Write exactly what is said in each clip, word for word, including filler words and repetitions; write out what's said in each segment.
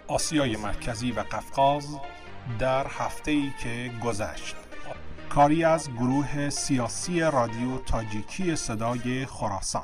آسیای مرکزی و قفقاز در هفته‌ای که گذشت. کاری از گروه سیاسی رادیو تاجیکی صدای خراسان.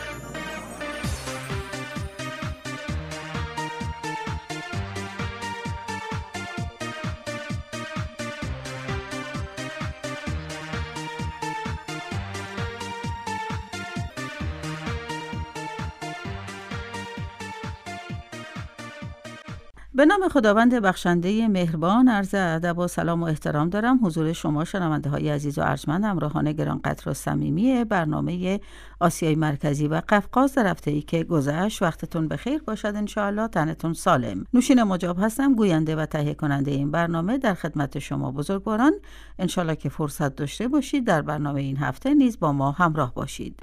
به نام خداوند بخشنده مهربان، عرض ادب و سلام و احترام دارم حضور شما شنونده های عزیز و ارجمند، همراهان گرانقدر و صمیمی برنامه آسیای مرکزی و قفقاز در هفته‌ای که گذشت. وقتتون بخیر باشد ان شاء الله، تنتون سالم. نوشین مجاب هستم، گوینده و تهیه کننده این برنامه، در خدمت شما بزرگواران. ان شاء الله که فرصت داشته باشید در برنامه این هفته نیز با ما همراه باشید.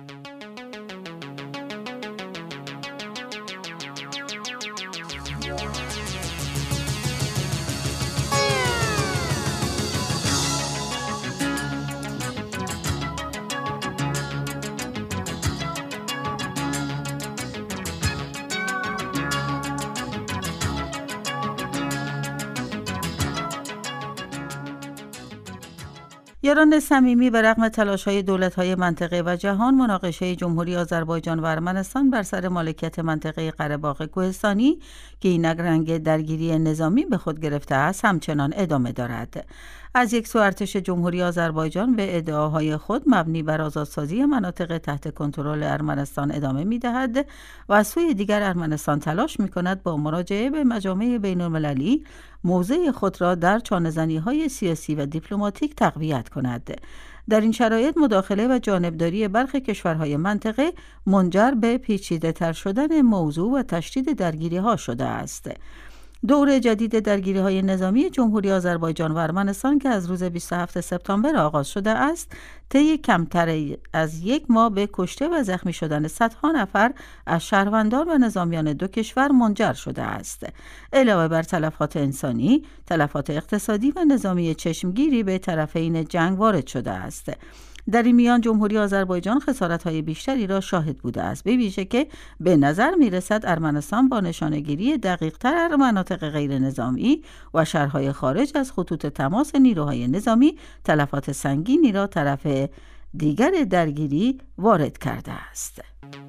یاران صمیمی، به رغم تلاش‌های دولت‌های منطقه و جهان، مناقشه جمهوری آذربایجان و ارمنستان بر سر مالکیت منطقه قره باغ کوهستانی که اینک رنگ درگیری نظامی به خود گرفته است، همچنان ادامه دارد. از یک سو ارتش جمهوری آذربایجان به ادعاهای خود مبنی بر آزادسازی مناطق تحت کنترل ارمنستان ادامه می‌دهد و از سوی دیگر ارمنستان تلاش می‌کند با مراجعه به مجامع بین‌المللی موضع خود را در چانه‌زنی‌های سیاسی و دیپلماتیک تقویت کند. در این شرایط مداخله و جانبداری برخی کشورهای منطقه منجر به پیچیده‌تر شدن موضوع و تشدید درگیری‌ها شده است. دور جدید درگیری‌های نظامی جمهوری آذربایجان و ارمنستان که از روز بیست و هفتم سپتامبر آغاز شده است، طی کمتر از یک ماه به کشته و زخمی شدن صدها نفر از شهروندان و نظامیان دو کشور منجر شده است. علاوه بر تلفات انسانی، تلفات اقتصادی و نظامی چشمگیری به طرفین جنگ وارد شده است. در این میان جمهوری آذربایجان خسارت‌های بیشتری را شاهد بوده است، به ویژه که به نظر می‌رسد ارمنستان با نشانه‌گیری دقیق‌تر مناطق غیر نظامی و شهرهای خارج از خطوط تماس نیروهای نظامی تلفات سنگینی را طرف دیگر درگیری وارد کرده است.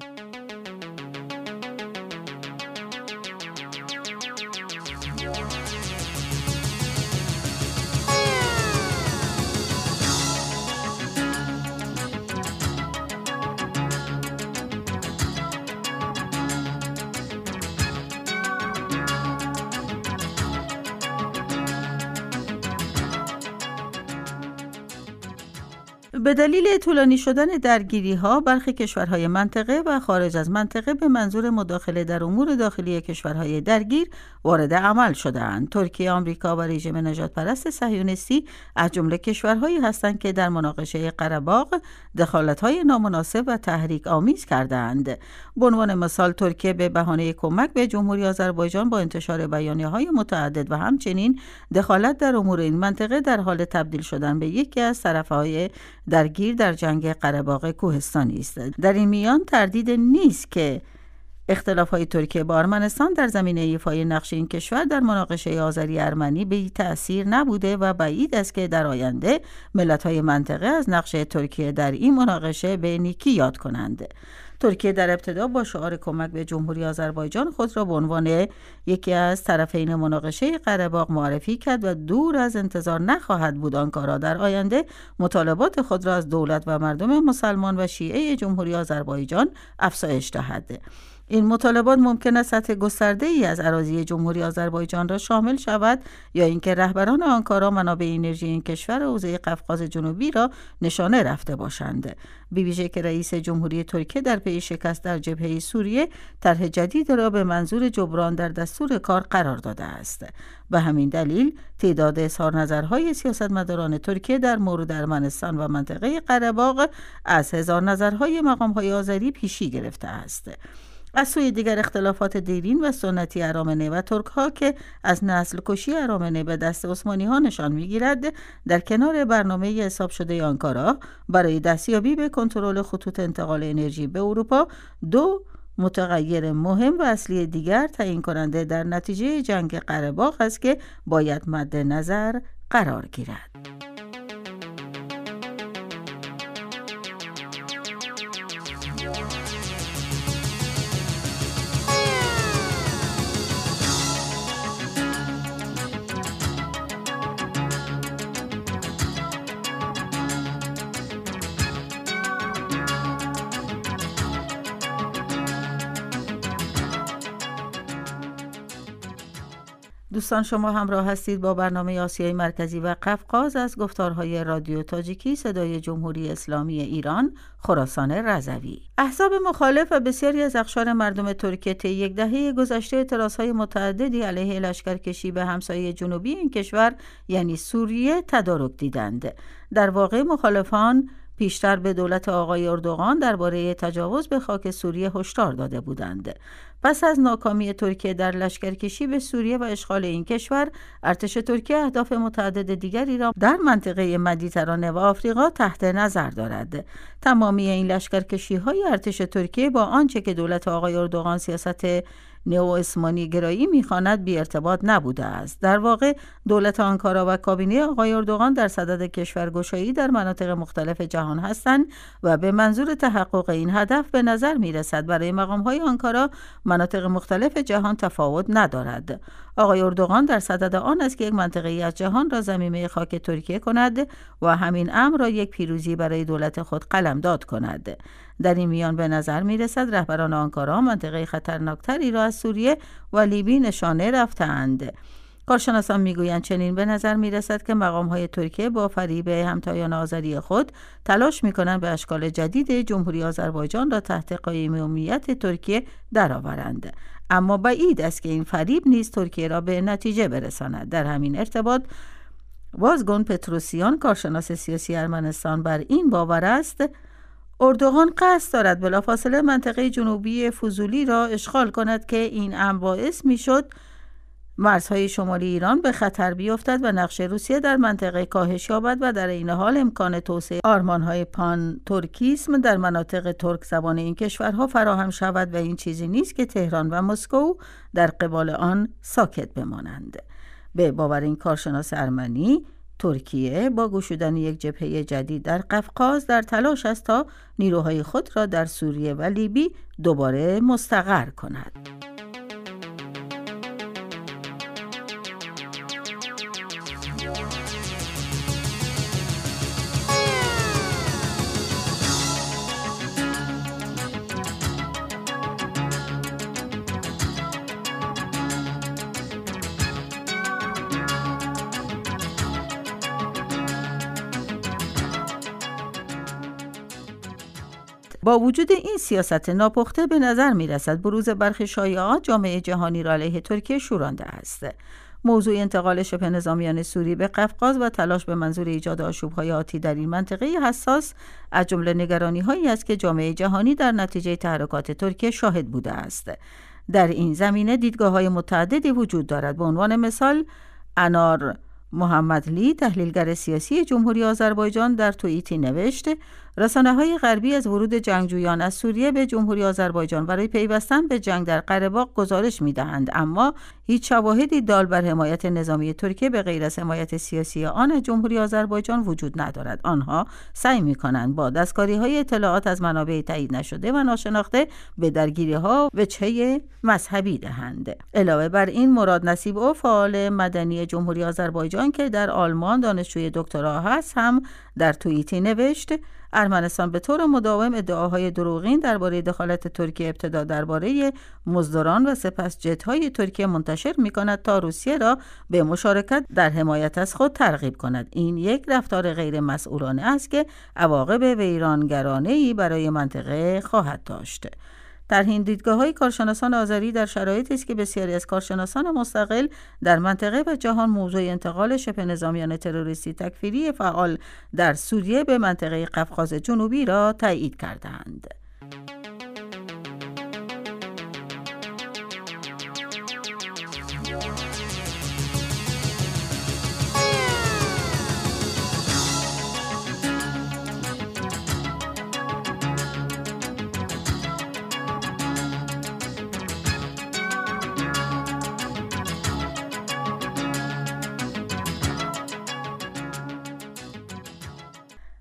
به دلیل طولانی شدن درگیری‌ها، برخی کشورهای منطقه و خارج از منطقه به منظور مداخله در امور داخلی کشورهای درگیر وارد عمل شده‌اند. ترکیه، آمریکا و رژیم نژاد پرست صهیونیستی از جمله کشورهایی هستند که در مناقشه قره باغ دخالت‌های نامناسب و تحریک آمیز کرده‌اند. به عنوان مثال، ترکیه به بهانه کمک به جمهوری آذربایجان با انتشار بیانیه‌های متعدد و همچنین دخالت در امور این منطقه در حال تبدیل شدن به یکی از طرف‌های درگیر در جنگ قره باغ کوهستانی است. در این میان تردید نیست که اختلاف‌های ترکیه با ارمنستان در زمینه ایفای نقش این کشور در مناقشه آذری ارمنی بی تأثیر نبوده و بعید است که در آینده ملت‌های منطقه از نقش ترکیه در این مناقشه به نیکی یاد کنند. ترکیه در ابتدا با شعار کمک به جمهوری آذربایجان خود را به عنوان یکی از طرفین مناقشه قره باغ معرفی کرد و دور از انتظار نخواهد بود آنکارا در آینده مطالبات خود را از دولت و مردم مسلمان و شیعه جمهوری آذربایجان افزایش دهد. این مطالبات ممکن است سطح گسترده‌ای از اراضی جمهوری آذربایجان را شامل شود یا اینکه رهبران آنکارا منابع انرژی این کشور و حوزه قفقاز جنوبی را نشانه رفته باشند. به ویژه که رئیس جمهوری ترکیه در پی شکست در جبهه سوریه طرح جدید را به منظور جبران در دستور کار قرار داده است. به همین دلیل تعداد اظهار نظرهای سیاستمداران ترکیه در مورد ارمنستان و منطقه قره باغ از هزار نظرهای مقام‌های آذری پیشی گرفته است. از سوی دیگر اختلافات دیرین و سنتی ارامنه و ترک ها که از نسل کشی ارامنه به دست عثمانی ها نشان میگیرد، در کنار برنامه حساب شده آنکارا برای دستیابی به کنترل خطوط انتقال انرژی به اروپا، دو متغیر مهم و اصلی دیگر تعیین کننده در نتیجه جنگ قره باغ است که باید مد نظر قرار گیرد. دوستان شما همراه هستید با برنامه آسیای مرکزی و قفقاز از گفتارهای رادیو تاجیکی صدای جمهوری اسلامی ایران خراسان رضوی. احزاب مخالف و بسیاری از اقشار مردم ترکیه طی یک دهه گذشته اعتراضهای متعددی علیه لشکرکشی به همسایه جنوبی این کشور یعنی سوریه تدارک دیدند. در واقع مخالفان پیشتر به دولت آقای اردوغان درباره تجاوز به خاک سوریه هشدار داده بودند. پس از ناکامی ترکیه در لشکرکشی به سوریه و اشغال این کشور، ارتش ترکیه اهداف متعدد دیگری را در منطقه مدیترانه و آفریقا تحت نظر دارد. تمامی این لشکرکشی‌های ارتش ترکیه با آنچه که دولت آقای اردوغان سیاست نئو عثمانی گرایی می‌خواند بی ارتباط نبوده است. در واقع دولت آنکارا و کابینه آقای اردوغان در صدد کشورگشایی در مناطق مختلف جهان هستند و به منظور تحقق این هدف به نظر می‌رسد برای مقام‌های آنکارا مناطق مختلف جهان تفاوت ندارد. آقای اردوغان در صدد آن است که یک منطقه از جهان را ضمیمه خاک ترکیه کند و همین امر را یک پیروزی برای دولت خود قلمداد کند. در این میان به نظر می رسد رهبران آنکارا منطقه خطرناکتری را از سوریه و لیبی نشانه رفتند. کارشناسان میگویند چنین به نظر می رسد که مقام‌های ترکیه با فریب همتایان آذری خود تلاش می کنند به اشکال جدید جمهوری آذربایجان را تحت قیمومیت ترکیه درآورند. اما بعید است که این فریب نیز ترکیه را به نتیجه برساند. در همین ارتباط وازگون پتروسیان کارشناس سیاسی ارمنستان بر این باور است اردوغان قصد دارد بلافاصله منطقه جنوبی فوزولی را اشغال کند که این امر باعث میشد مرزهای شمالی ایران به خطر بیفتد و نقش روسیه در منطقه کاهش یابد و در این حال امکان توسعه آرمانهای پان ترکیسم در مناطق ترک زبان این کشورها فراهم شود و این چیزی نیست که تهران و مسکو در قبال آن ساکت بمانند. به باور این کارشناس ارمنی، ترکیه با گشودن یک جبهه جدید در قفقاز در تلاش است تا نیروهای خود را در سوریه و لیبی دوباره مستقر کند. با وجود این سیاست ناپخته به نظر می رسد بروز برخی شایعات جامعه جهانی را علیه ترکیه شورانده است. موضوع انتقال شبه نظامیان سوری به قفقاز و تلاش به منظور ایجاد آشوب‌های آتی در این منطقه حساس از جمله نگرانی‌هایی است که جامعه جهانی در نتیجه تحرکات ترکیه شاهد بوده است. در این زمینه دیدگاه‌های متعددی وجود دارد. به عنوان مثال انار محمدلی تحلیلگر سیاسی جمهوری آذربایجان در توییتی نوشت رسانه‌های غربی از ورود جنگجویان از سوریه به جمهوری آذربایجان برای پیوستن به جنگ در قره باغ گزارش می‌دهند، اما هیچ شواهدی دال بر حمایت نظامی ترکیه به غیر از حمایت سیاسی آن از جمهوری آذربایجان وجود ندارد. آنها سعی می‌کنند با دستکاری‌های اطلاعات از منابع تایید نشده و ناشناخته به درگیری‌ها وجهه مذهبی دهند. علاوه بر این مراد نصیب‌او فعال مدنی جمهوری آذربایجان که در آلمان دانشجوی دکترا هست هم در توییتی نوشت ارمنستان به طور مداوم ادعاهای دروغین درباره دخالت ترکیه ابتدا درباره مزدوران و سپس جت‌های ترکیه منتشر می‌کند تا روسیه را به مشارکت در حمایت از خود ترغیب کند. این یک رفتار غیر مسئولانه است که عواقب ویرانگرانه‌ای برای منطقه خواهد داشت. در این دیدگاه‌های کارشناسان آذری در شرایطی است که بسیاری از کارشناسان مستقل در منطقه و جهان موضوع انتقال شبه نظامیان تروریستی تکفیری فعال در سوریه به منطقه قفقاز جنوبی را تایید کردند.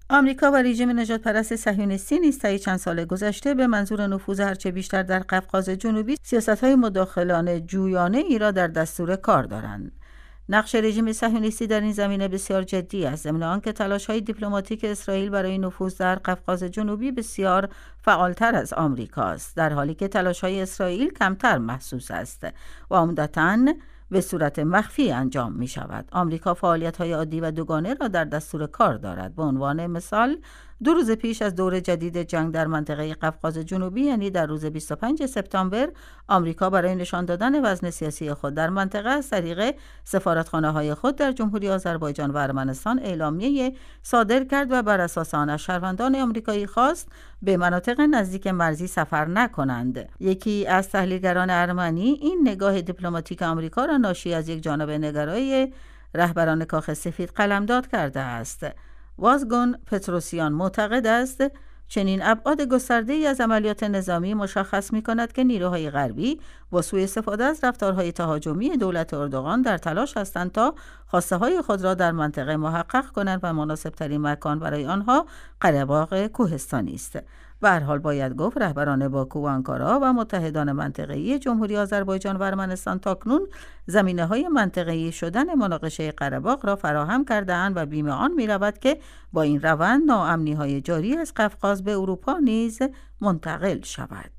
آمریکا و رژیم نژاد پرست صهیونیستی نیز طی چند سال گذشته به منظور نفوذ هرچه بیشتر در قفقاز جنوبی سیاست‌های مداخلانه جویانه ای را در دستور کار دارند. نقش رژیم صهیونیستی در این زمینه بسیار جدی است، ضمن آنکه تلاش‌های دیپلماتیک اسرائیل برای نفوذ در قفقاز جنوبی بسیار فعالتر از آمریکاست، در حالی که تلاش‌های اسرائیل کمتر محسوس است و عمدتاً به صورت مخفی انجام می شود. آمریکا فعالیت‌های عادی و دوگانه را در دستور کار دارد. به عنوان مثال، دو روز پیش از دور جدید جنگ در منطقه قفقاز جنوبی، یعنی در روز بیست و پنجم سپتامبر، آمریکا برای نشان دادن وزن سیاسی خود در منطقه از طریق سفارتخانه‌های خود در جمهوری آذربایجان و ارمنستان اعلامیه صادر کرد و بر اساس آن از شهروندان آمریکایی خواست به مناطق نزدیک مرزی سفر نکنند. یکی از تحلیلگران ارمنی این نگاه دیپلماتیک آمریکا را ناشی از یک جانبه نگرایی رهبران کاخ سفید قلمداد کرده است. وازگون پتروسیان معتقد است چنین ابعاد گسترده‌ای از عملیات نظامی مشخص می‌کند که نیروهای غربی با سوء استفاده از رفتارهای تهاجمی دولت اردوغان در تلاش هستند تا خواسته‌های خود را در منطقه محقق کنند و مناسب‌ترین مکان برای آنها قره باغ کوهستانی است. به هر حال باید گفت رهبران باکو و آنکارا و متحدان منطقه‌ای جمهوری آذربایجان و ارمنستان تاکنون زمینه‌های منطقه‌ای شدن مناقشه قره باغ را فراهم کرده‌اند و بیم آن می‌رود که با این روند ناامنی‌های جاری از قفقاز به اروپا نیز منتقل شود.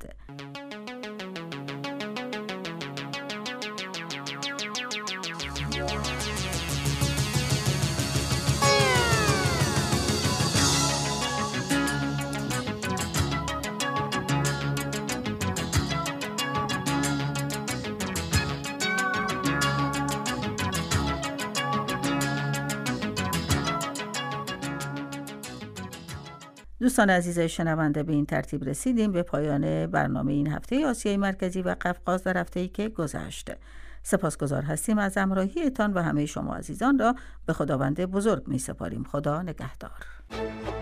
دوستان عزیز شنونده، به این ترتیب رسیدیم به پایان برنامه این هفته آسیای مرکزی و قفقاز در هفته‌ای که گذشت. سپاسگزار هستیم از همراهیتان و همه شما عزیزان را به خداوند بزرگ می سپاریم. خدا نگهدار.